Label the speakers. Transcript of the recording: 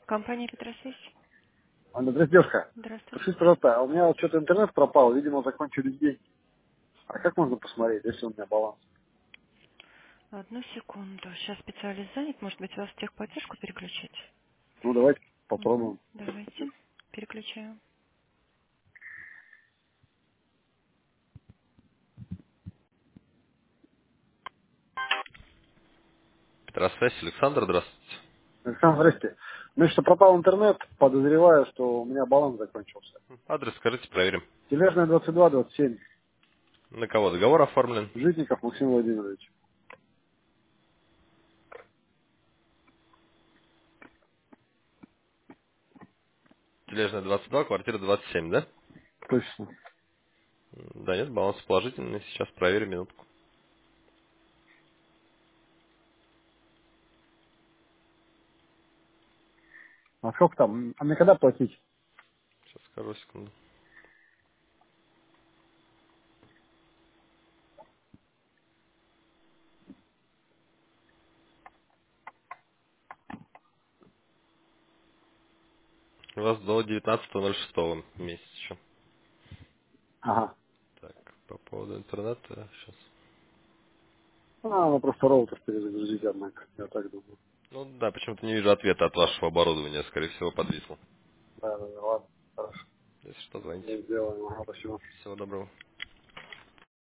Speaker 1: Компания Петросвязь.
Speaker 2: Анна, здравствуйте, девушка.
Speaker 1: Здравствуйте.
Speaker 2: Скажите, пожалуйста, а у меня вот что-то интернет пропал, видимо, закончились деньги. А как можно посмотреть, если у меня баланс?
Speaker 1: Одну секунду. Сейчас специалист занят. Может быть, вас в техподдержку переключить?
Speaker 2: Ну, давайте
Speaker 1: Угу.
Speaker 2: попробуем.
Speaker 1: Давайте. Переключаю.
Speaker 3: Петросвязь, Александр, здравствуйте.
Speaker 2: Александр, здрасте. Ну, что пропал интернет, подозреваю, что у меня баланс закончился.
Speaker 3: Адрес скажите, проверим.
Speaker 2: Тележная 22-27.
Speaker 3: На кого договор оформлен?
Speaker 2: Житников Максим Владимирович.
Speaker 3: Тележная 22, квартира 27, да?
Speaker 2: Точно.
Speaker 3: Да, нет, баланс положительный. Сейчас проверим минутку.
Speaker 2: А сколько там? А мне когда платить?
Speaker 3: Сейчас скажу, секунду. У вас до 19.06 месяц еще.
Speaker 2: Ага.
Speaker 3: Так, по поводу интернета, сейчас.
Speaker 2: Ну, просто роутер перезагрузить, однако. Я так думаю.
Speaker 3: Ну да, почему-то не вижу ответа от вашего оборудования, скорее всего, подвисло.
Speaker 2: Да, ладно. Хорошо.
Speaker 3: Если что, звоните.
Speaker 2: Сделаем. Ага, спасибо.
Speaker 3: Всего доброго.